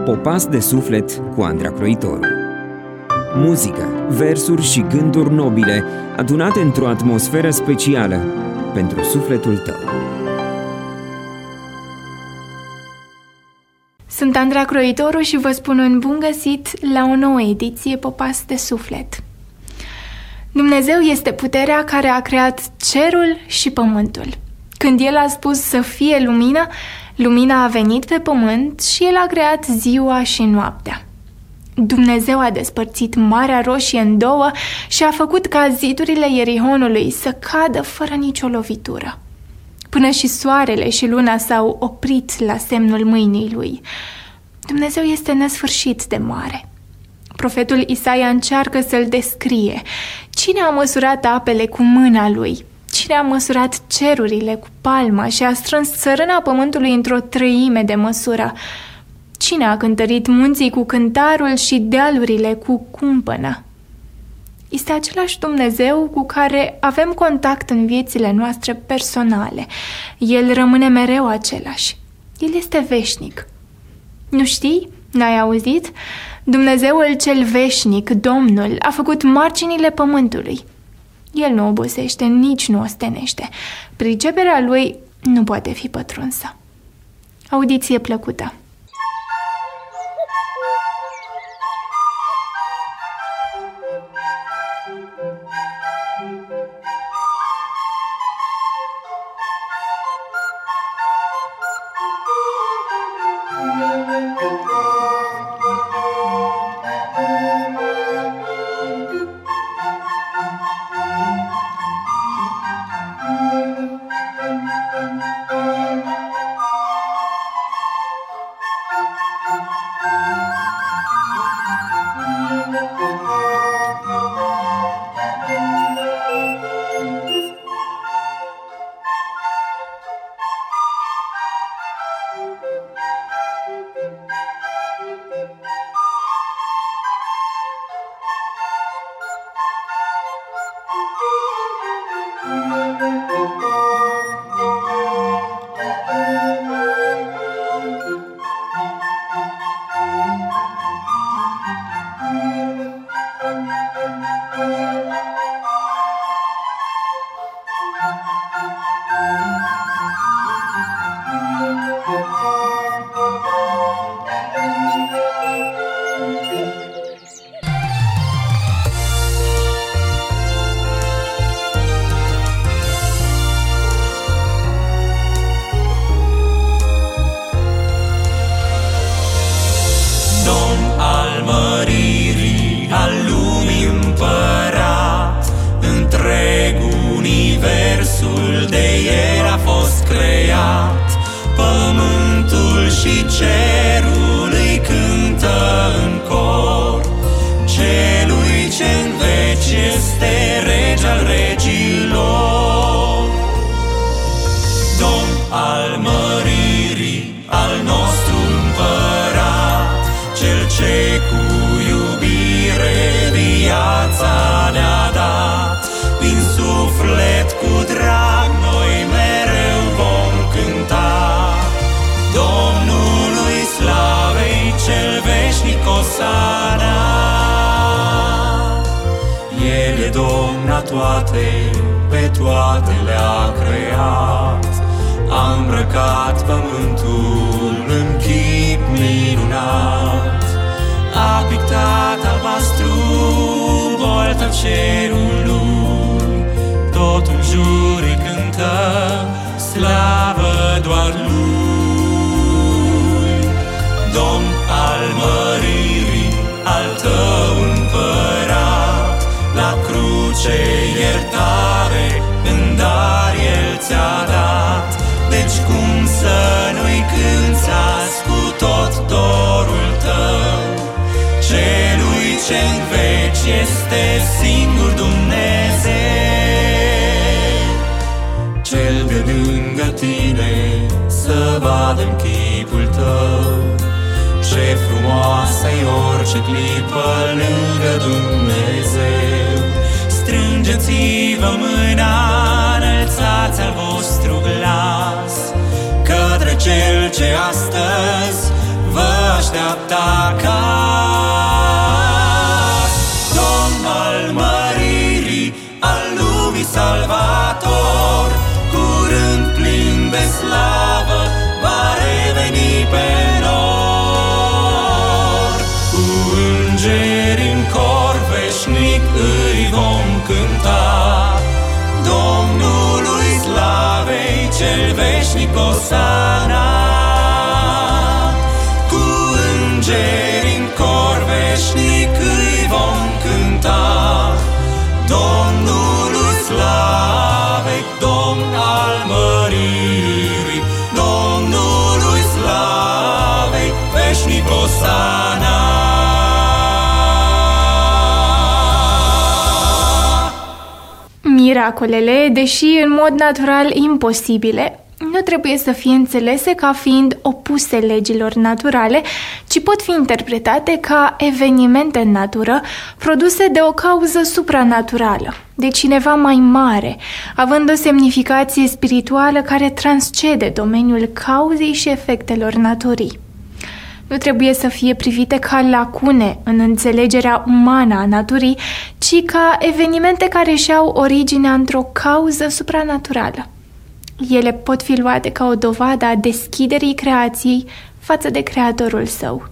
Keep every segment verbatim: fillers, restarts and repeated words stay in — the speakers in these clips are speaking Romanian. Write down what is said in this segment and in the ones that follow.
Popas de suflet cu Andra Croitoru. Muzică, versuri și gânduri nobile adunate într-o atmosferă specială pentru sufletul tău. Sunt Andra Croitoru și vă spun un bun găsit la o nouă ediție Popas de suflet. Dumnezeu este puterea care a creat cerul și pământul. Când El a spus să fie lumină, lumina a venit pe pământ și El a creat ziua și noaptea. Dumnezeu a despărțit Marea Roșie în două și a făcut ca zidurile Ierihonului să cadă fără nicio lovitură. Până și soarele și luna s-au oprit la semnul mâinii Lui. Dumnezeu este nesfârșit de mare. Profetul Isaia încearcă să-L descrie. Cine a măsurat apele cu mâna Lui? Cine a măsurat cerurile cu palma și a strâns țărâna pământului într-o treime de măsură? Cine a cântărit munții cu cântarul și dealurile cu cumpăna? Este același Dumnezeu cu care avem contact în viețile noastre personale. El rămâne mereu același. El este veșnic. Nu știi? N-ai auzit? Dumnezeul cel veșnic, Domnul, a făcut marginile pământului. El nu obosește, nici nu ostenește. Priceperea Lui nu poate fi pătrunsă. Audiție plăcută! Toate, pe toate le-a creat. A îmbrăcat pământul în chip minunat. A pictat albastru bolta cerului. Tot în jur îi cântă slavă doar Lui. Domn al măririi, al tău împărat, la cruce iertare în dar El ți-a dat. Deci cum să nu-i cânți azi cu tot dorul tău, celui ce-n veci este singur Dumnezeu, cel de lângă tine să vadă-n chipul tău. Ce frumoasă-i orice clipă lângă Dumnezeu. Strângeți-vă mâna, înălțați al vostru glas către Cel ce astăzi vă așteaptă acasă. Domn al măririi, al lumii salvator, curând plin de slavă, va reveni pe nor. Cu îngeri în cor veșnic îi vom cânta, Domnului slavei cel veșnic osana. Cu îngeri în cor veșnic îi vom cânta, Domnului slavei, Domn al măririi, Domnului slavei veșnic osana. Miracolele, deși în mod natural imposibile, nu trebuie să fie înțelese ca fiind opuse legilor naturale, ci pot fi interpretate ca evenimente în natură produse de o cauză supranaturală, de cineva mai mare, având o semnificație spirituală care transcede domeniul cauzei și efectelor naturii. Nu trebuie să fie privite ca lacune în înțelegerea umană a naturii, ci ca evenimente care și-au originea într-o cauză supranaturală. Ele pot fi luate ca o dovadă a deschiderii creației față de Creatorul său.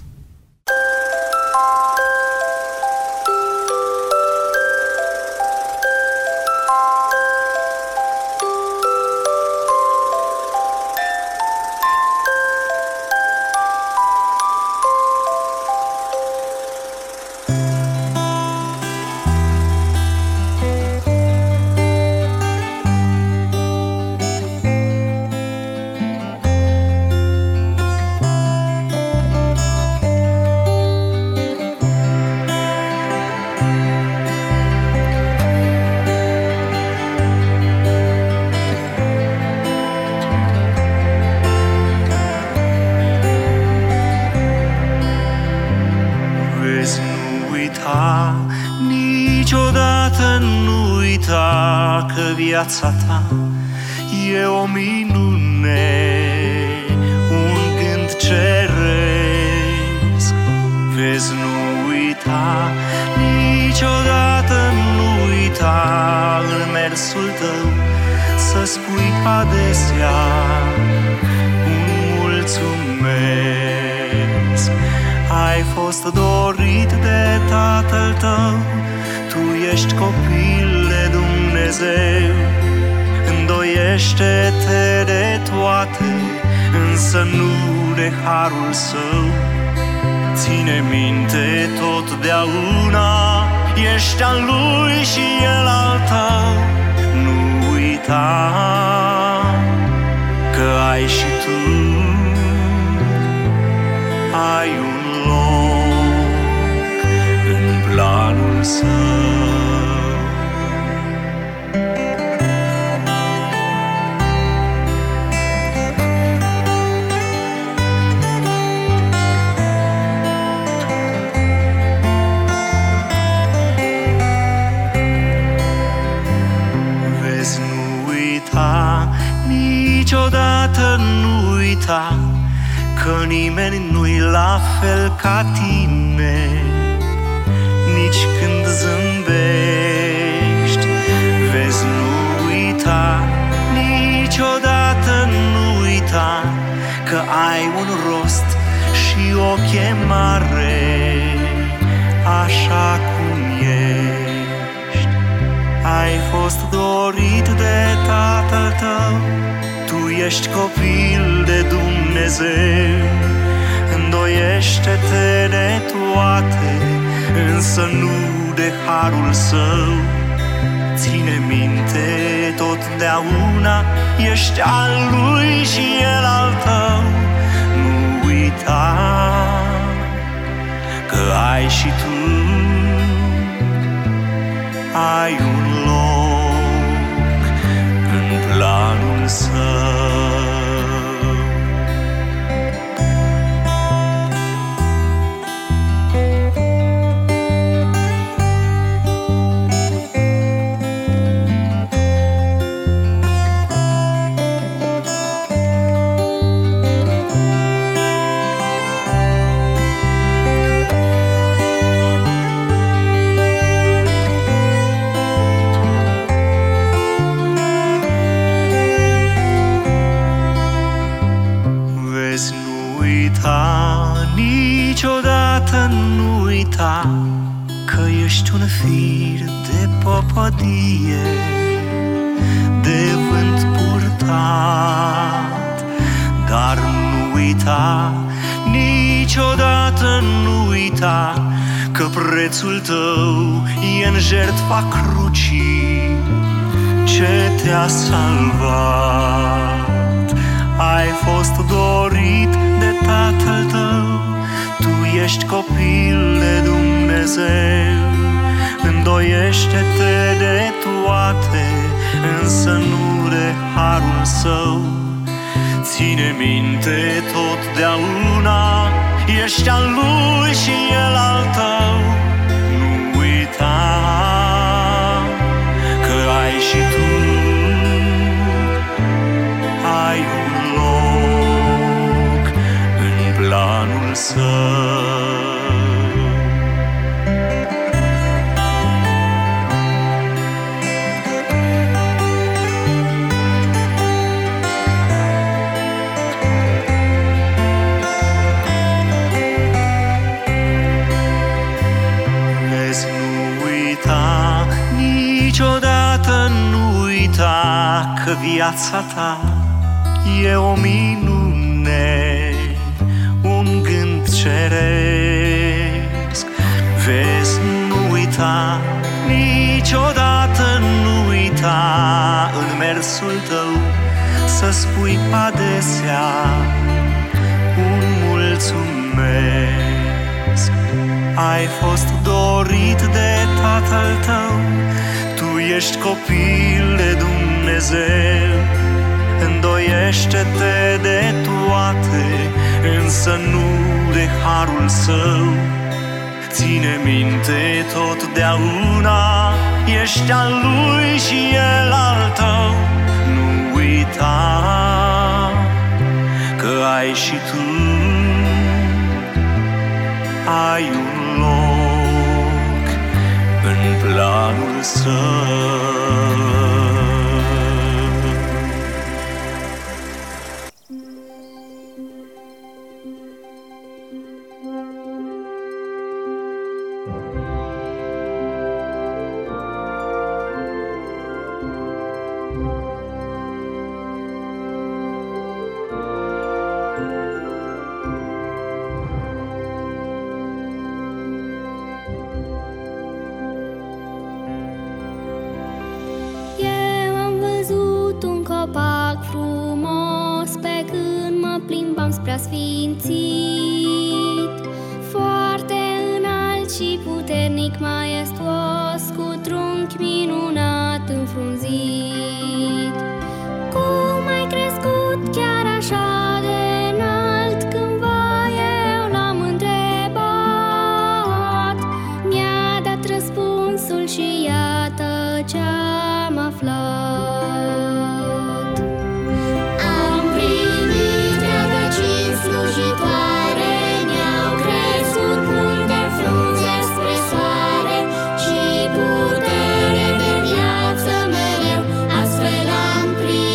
Niciodată nu uita că viața ta e o minune, un gând ceresc. Vezi, nu uita, niciodată nu uita în mersul tău să spui adesea un mulțumesc. Ai fost dorit de Tatăl tău, tu ești copil de Dumnezeu. Îndoiește-te de toate, însă nu de harul său. Ține minte totdeauna, ești al lui și el al tău. Nu uita că ai și tu ai un loc în planul său. Vezi, nu uita, niciodată nu uita că nimeni nu-i la fel ca tine. Nici când zâmbești, vezi, nu uita, niciodată nu uita că ai un rost și o chemare așa cum ești. Ai fost dorit de Tatăl tău, tu ești copil de Dumnezeu. Îndoiește-te de toate, însă nu de harul său. Ține minte totdeauna, ești al lui și el al tău. Nu uita că ai și tu ai un loc în planul său. niciodată nu uita că ești un fir de popadie, de vânt purtat. Dar nu uita, niciodată nu uita că prețul tău e în jertfa crucii ce te-a salvat. Ai fost dorit de Tatăl tău, tu ești copil de Dumnezeu. Îndoiește-te de toate, însă nu de harul său. Ține minte totdeauna, ești al lui și el al tău. Nu uita că ai și tu ai un loc în planul său. Niciodată nu uita că viața ta e o minune, un gând ceresc. Vezi, nu uita, niciodată nu uita în mersul tău să spui adesea un mulțumesc. Ai fost dorit de Tatăl tău, tu ești copil de Dumnezeu. Îndoiește-te de toate, însă nu de harul său. Ține minte totdeauna, ești al lui și el al tău. Nu uita că ai și tu ai un loc în planul său. Copac frumos pe când mă plimbam spre asfințit, foarte înalt și puternic, maiestuos, cu trunchi minunat înfrunzit. Cum ai crescut chiar așa de înalt? Cândva eu l-am întrebat, mi-a dat răspunsul și iată ce-am aflat. Slujitoare mi-au crescut multe frunze spre soare și putere de viață mereu, astfel am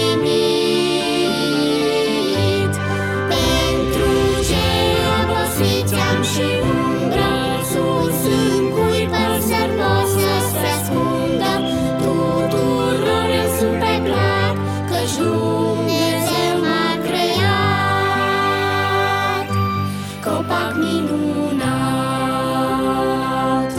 primit. Pentru cei obosiți am și umbră, sus în cui păsări pot să-ți răspundă. Tuturor eu sunt pe plac, căci Dumnezeu m-a creat. Copac minunat.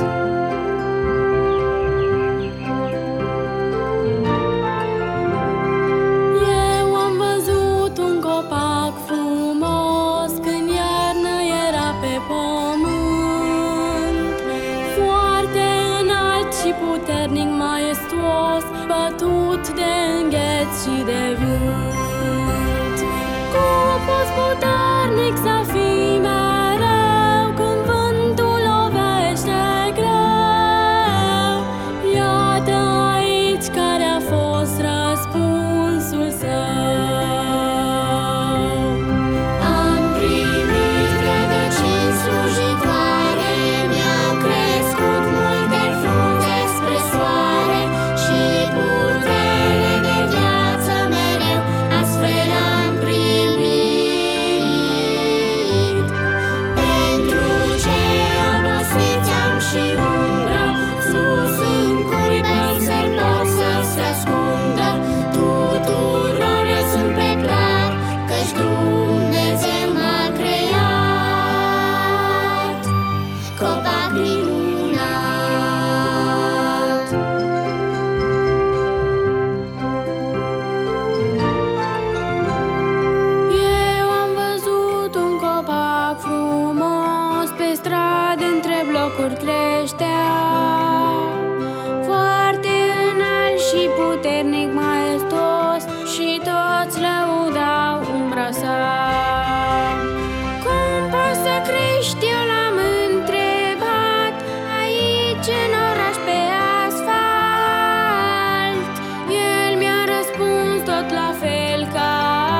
Eu am văzut un copac frumos când iarnă era pe pământ, foarte înalt și puternic, maiestuos, bătut de îngheț și de vânt. Cum poți puternic să fii mereu când vântul lovește greu? Iată aici care a fost răspunsul său. Am primit rădăcini slujitoare, mi-au crescut multe frunze spre soare și putere de viață mereu, astfel am primit. creștea. Foarte înalt și puternic, maestos, și toți lăudau umbra sa. Cum poți să crești, eu l-am întrebat, aici în oraș pe asfalt. El mi-a răspuns tot la fel ca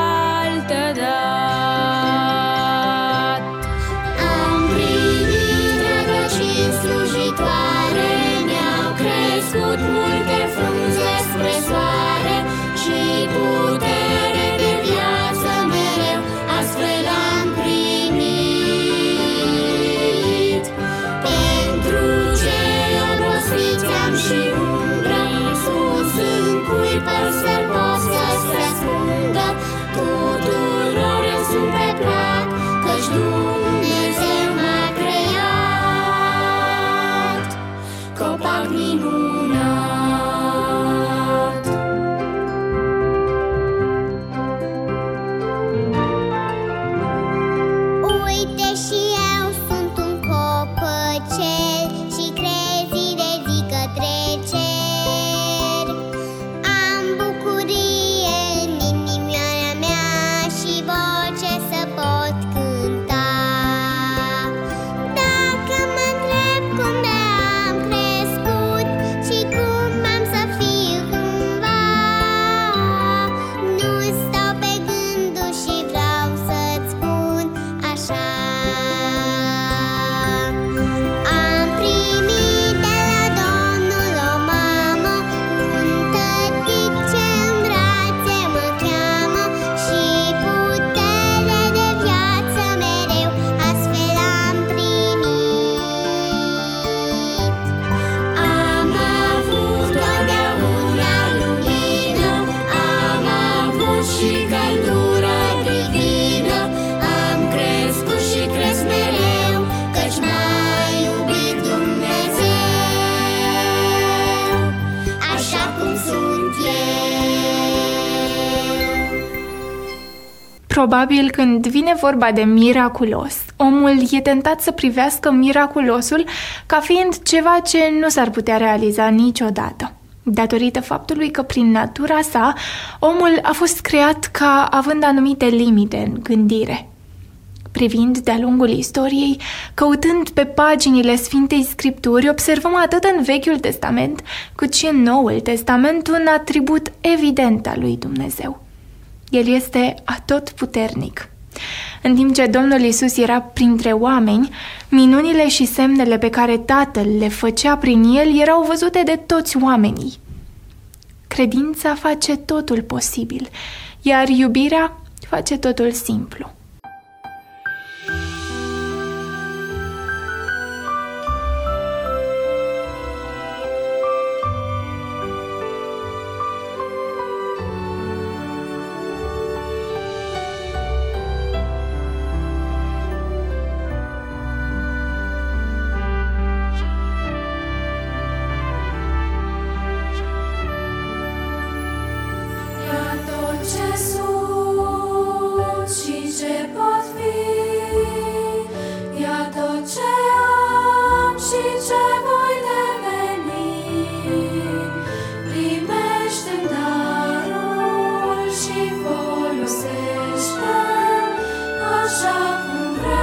altădată. Am primit rădăcini slujitoare, mi-au crescut multe frunze spre soare și putere de viață mereu, astfel am primit. Pentru cei obosiți am și umbră, sus în cui păsări pot să se ascundă. Tuturor eu sunt pe plac, căci Dumnezeu m-a creat. Copac minunat. Uite și eu sunt un copăcel și crezi de zi către cer. Am bucurie în inimioara mea și voce să pot cânta. Dacă mă întreb cum de am crescut și cum am să fiu cândva, nu stau pe gânduri și vreau să-ți spun așa. Am primit de la Domnul o mamă, un tătic ce în brațe mă cheamă și putere de viață mereu, astfel am primit. Am avut totdeauna lumină, am avut și căldură divină, am crescut și cresc mereu, căci m-a iubit Dumnezeu, așa cum sunt eu. Probabil când vine vorba de miraculos, omul e tentat să privească miraculosul ca fiind ceva ce nu s-ar putea realiza niciodată, datorită faptului că prin natura sa, omul a fost creat ca având anumite limite în gândire. Privind de-a lungul istoriei, căutând pe paginile Sfintei Scripturi, observăm atât în Vechiul Testament, cât și în Noul Testament un atribut evident al lui Dumnezeu. El este atotputernic. În timp ce Domnul Iisus era printre oameni, minunile și semnele pe care Tatăl le făcea prin el erau văzute de toți oamenii. Credința face totul posibil, iar iubirea face totul simplu. Ia tot ce sunt și ce pot fi, ia tot ce am și ce voi deveni. Primește-mi darul și folosește-l așa cum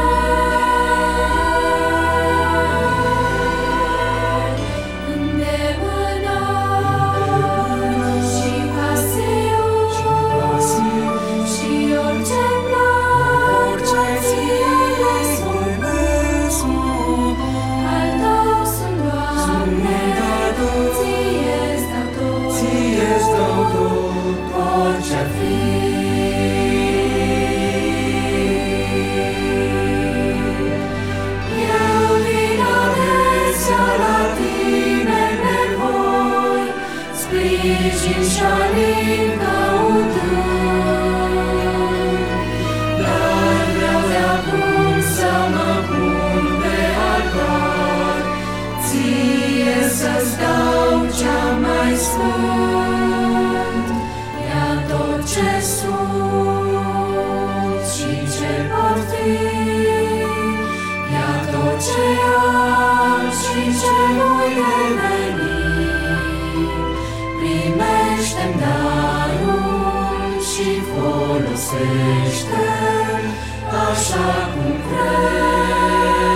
vrei. Îndemânat și pasiuni și orice plac ce ție le sunt. Al tău sunt, Doamne, ție-ți dau tot, orice-ar fi. Eu vin adesea la tine în nevoi, sprijin și alin căutând. Dar vreau de acum să mă pun pe altar, ție să-ți dau cea mai sfânt. Ia tot ce sunt și ce pot fi, ia tot ce am și ce folosește așa cum vrei.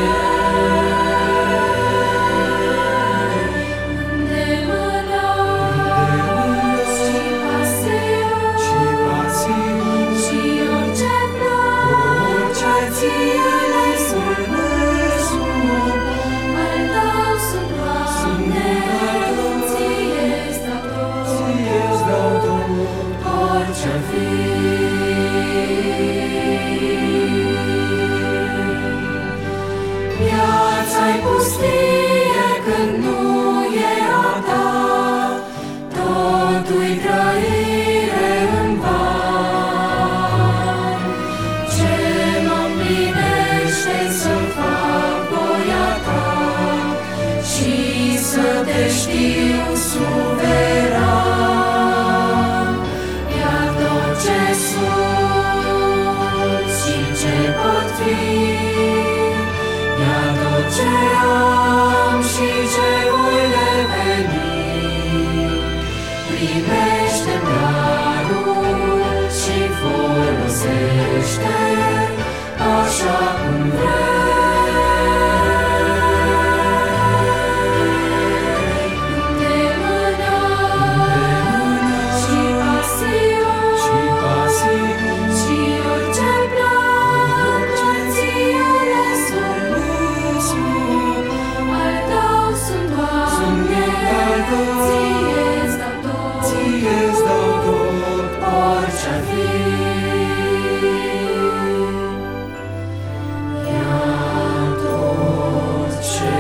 Viața-i pustie când nu e a ta, totul-i trăire în van. Ce mă împlinește să fac voia ta și să te știu suveran. Ia tot ce sunt și ce pot fi, ce am și ce voi deveni. Primește-mi darul și folosește așa cum vrei. Îndemâna și pasiuni și orice plan ce ție le sunt. Al tău sunt, Doamne, ție-ți dau tot, ție-ți dau tot, orice-ar fi. Ia tot ce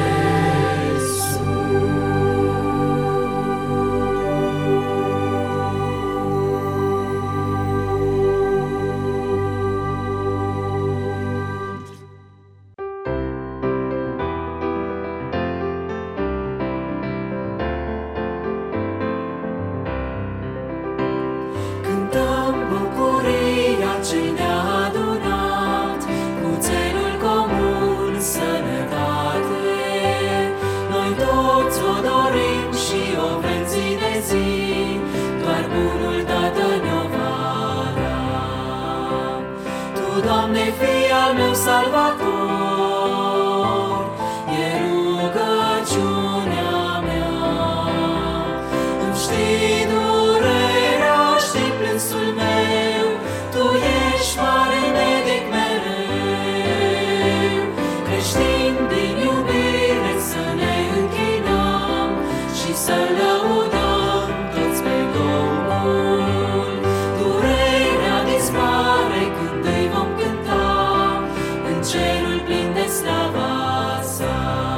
cântăm bucuria ce ne-a adunat, cu țelul comun sănătate. Noi toți o dorim și o vrem zi de zi, doar bunul Tatăl ne-o va da. Tu, Doamne, fii al meu salvator, e rugăciunea mea. Îmi știi durerea, știi plânsul meu, Tu ești mare medic mereu. Creștini din iubire să ne închinăm și să lăudăm toți pe Domnul. Durerea dispare când îi vom cânta în cerul plin de slava sa.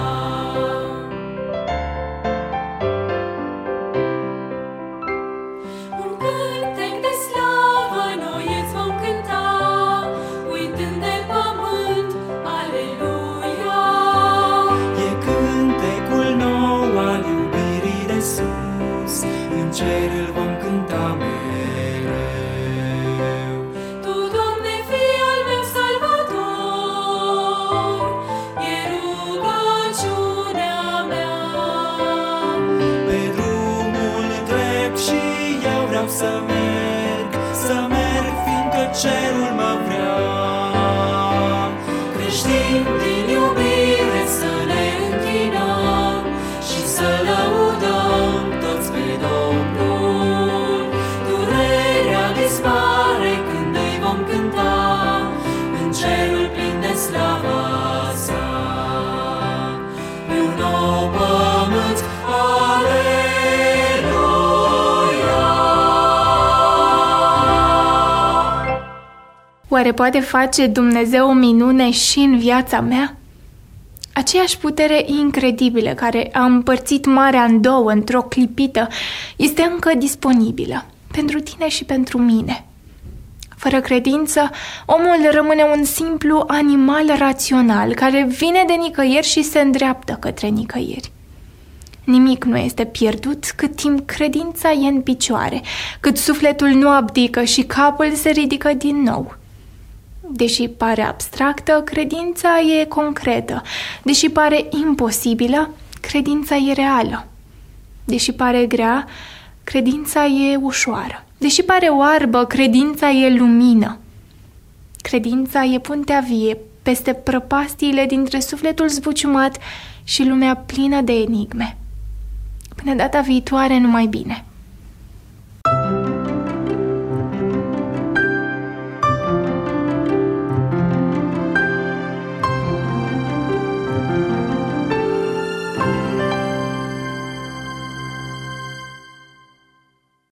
Un cântec de slavă noi îți vom cânta, uitând de pământ, aleluia. E cântecul nou al iubirii de sus, în cer îl vom cânta mereu. Tu, Doamne, fii al meu salvator, e rugăciunea mea. Pe drumul drept și eu vreau să merg, să merg fiindcă cerul mă vrea. Creștini din iubire să ne închinăm și să lăudăm toți pe Domnul. Durerea dispare când îi vom cânta în cerul plin de slava sa. Pe un nou pământ, aleluia. Oare poate face Dumnezeu o minune și în viața mea? Aceeași putere incredibilă care a împărțit marea în două într-o clipită este încă disponibilă pentru tine și pentru mine. Fără credință, omul rămâne un simplu animal rațional care vine de nicăieri și se îndreaptă către nicăieri. Nimic nu este pierdut cât timp credința e în picioare, cât sufletul nu abdică și capul se ridică din nou. Deși pare abstractă, credința e concretă. Deși pare imposibilă, credința e reală. Deși pare grea, credința e ușoară. Deși pare oarbă, credința e lumină. Credința e puntea vie peste prăpastiile dintre sufletul zbuciumat și lumea plină de enigme. Până data viitoare, numai bine!